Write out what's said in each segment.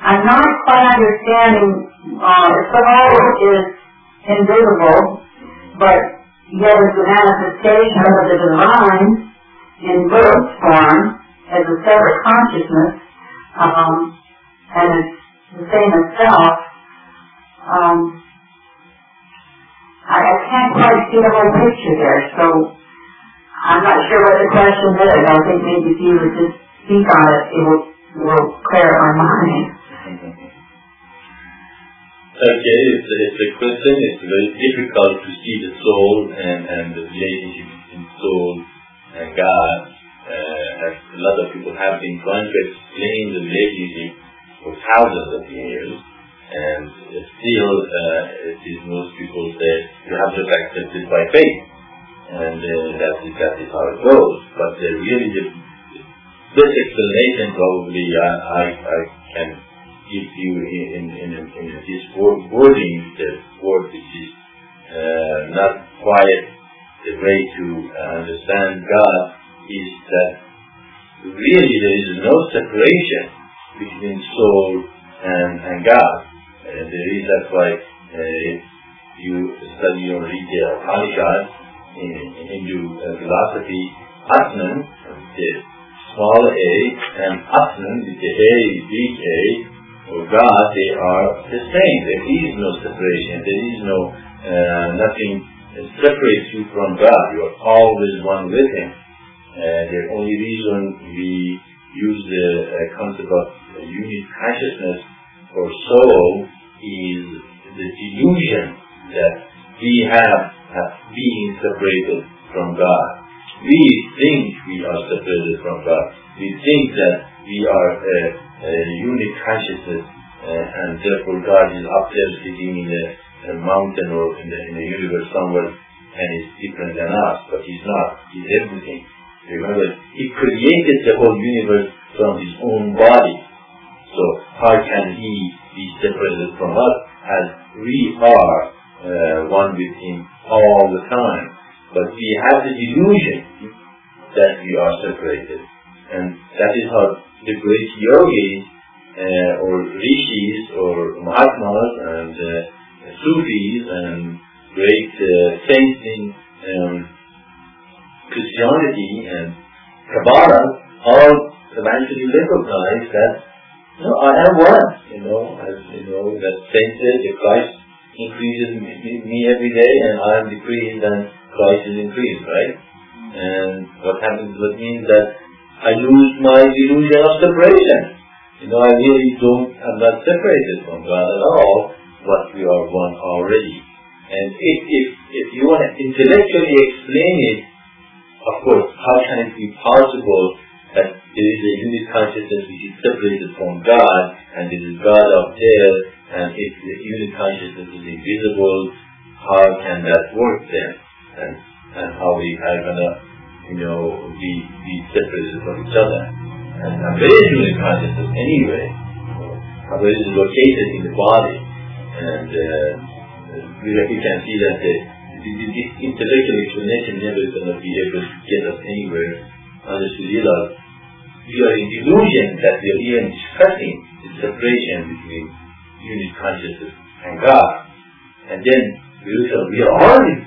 I'm not quite understanding, if the whole is invisible, but yet it's a manifestation of the divine in birth form as a separate consciousness, and it's the same as self. I can't quite see the whole picture there, so I'm not sure what the question is. I think maybe if you would just speak on it, it will clear our mind. Okay, it's a question. It's very difficult to see the soul and the relationship between soul and God. As a lot of people have been trying to explain the relationship for thousands of years, and still, most people say you have to accept it by faith, and that is how it goes. But really, the best explanation probably I can give you in this wording, the word which is not quite the way to understand God, is that really there is no separation between soul and God. That's why you study or read the Upanishads in Hindu philosophy, Atman, the small a, and Atman, with the A, big A, or God, they are the same. There is no separation. There is no nothing separates you from God. You are always one with Him. The only reason we use the concept of unit consciousness for soul is the delusion that we have being separated from God. We think we are separated from God. We think that we are a unit consciousness, and therefore God is up there sitting in a mountain or in the universe somewhere, and is different than us. But He's not. He's everything. Remember, He created the whole universe from His own body. So how can He be separated from us, as we are one with Him all the time? But we have the delusion that we are separated. And that is how the great yogis, or rishis, or mahatmas, and Sufis, and great saints in Christianity and Kabbalah all eventually recognize that I am one. That saint said, if Christ increases me every day and I am decreased, then Christ is increased, right? And what happens? That means that I lose my illusion of separation. I really am not separated from God at all, but we are one already. And if you want to intellectually explain it, of course, how can it be possible that there is a unit consciousness which is separated from God, and there is God up there, and if the unit consciousness is invisible, how can that work then? And how we are gonna, be separated from each other? And there is unit consciousness anyway. Where it is located in the body, and we can see that this intellectual explanation never is going to be able to get us anywhere unless we realize we are in delusion that we are even discussing the separation between unit consciousness and God. And then we are already,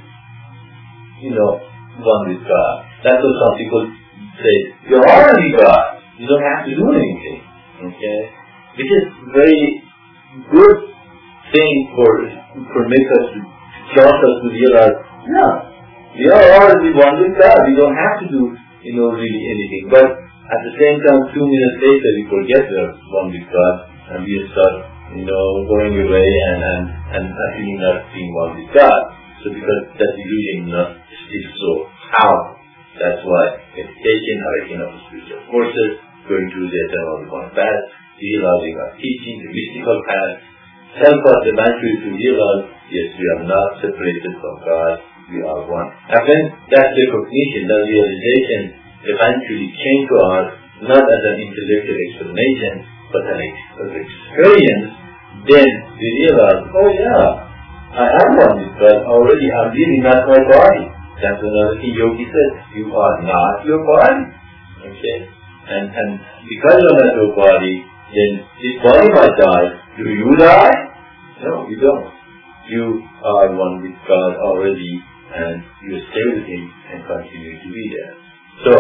one with God. That's what some people say. You are already God. You don't have to do anything. Okay? Which is very good thing for make us to just us to realize, we are already one with God. We don't have to do, really anything. But at the same time, 2 minutes later, we forget we are one with God, and we start, going away and actually not being one with God. So because that illusion is not still so powerful. That's why meditation, hiking of the spiritual courses, going through the eternal path, realizing our teaching, the mystical path, help us eventually to realize, yes, we are not separated from God, we are one. And when that recognition, that realization eventually came to us, not as an intellectual explanation, but an experience, then we realize, I am one with God already, I'm really not my body. That's another thing Yogi said, you are not your body. Okay? And because you're not your body, then this body might die. Do you die? No, you don't. You are one with God already, and you stay with Him and continue to be there. So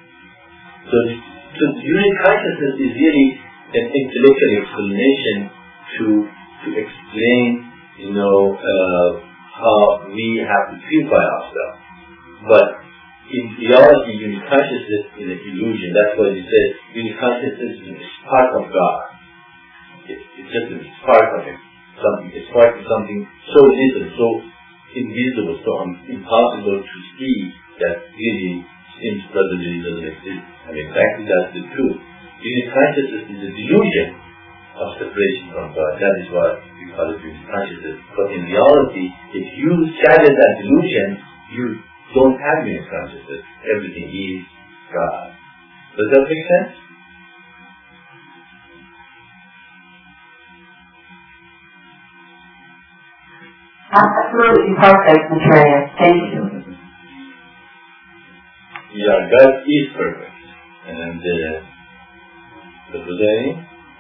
unit consciousness is really an intellectual explanation to explain, how we have to purify ourselves. But in reality, unit consciousness is an illusion. That's why he says unit consciousness is a spark of God. It's just a spark of Him. A spark of something so little, so invisible, so impossible to see that really seems suddenly doesn't exist. And exactly that's the truth. Unit consciousness is a delusion of separation from God. That is what we call it unit consciousness. But in reality, if you shatter that delusion, you don't have unit consciousness. Everything is God. Does that make sense? Absolutely perfect, Maitreya. Thank you. Yeah, God is perfect. And that was any?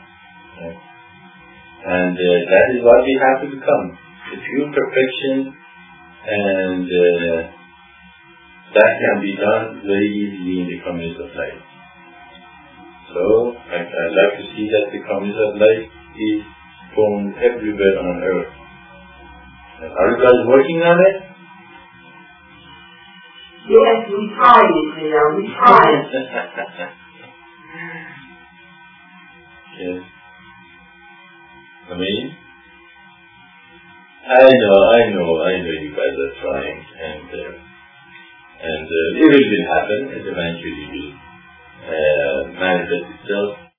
And that is what we have to become. The pure perfection, and that can be done very easily in the community of life. So, I'd like to see that the community of life is formed everywhere on earth. Are you guys working on it? Yes, we try it, we try it. Yes. I mean, I know you guys are trying, and it will happen. It eventually will manifest itself.